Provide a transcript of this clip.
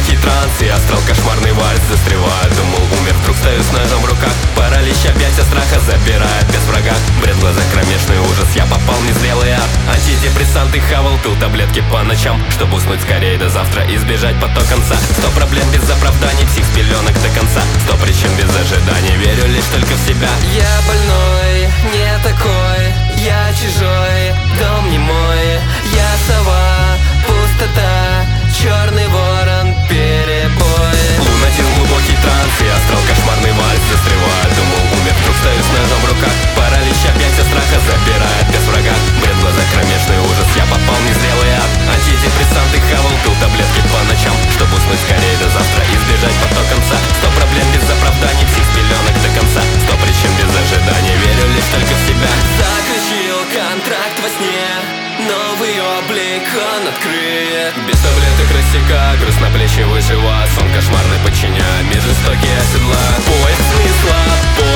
глубокий транс и астрал кошмарный вальс. Застреваю, думал, умер, вдруг стою с ножом в руках. Паралич объятия страха забирает без врага. Бред, глаза, кромешный ужас, я попал в незрелый ад. Антидепрессанты хавал, пил таблетки по ночам, чтобы уснуть скорее до завтра и избежать поток конца. 100 проблем без оправданий, псих с пеленок до конца. 100 причин без ожиданий, верю лишь только в себя. Я больной, не такой, я чужой, дом не мой. Я сова, пустота, черный ворон, перебой. Лунатизм, глубокий транс и астрал кошмарный вальс. Застреваю, думал, умер, вдруг стою с ножом в руках. Паралич объятия страха забирает без врага. Бред, глаза, кромешный ужас, я попал в незрелый ад. Антидепрессанты хавал, пил таблетки по ночам, чтобы уснуть скорее до завтра и избежать поток конца. 100 проблем без оправданий, псих с пеленок до конца. 100 причин без ожиданий, верю лишь только в себя. Заключил контракт во сне, новый облик он открыт. Без таблеток рассека, груз на плечи выживает. Сон кошмарный подчиняет, мир жестокий оседлает. Поиск смысла,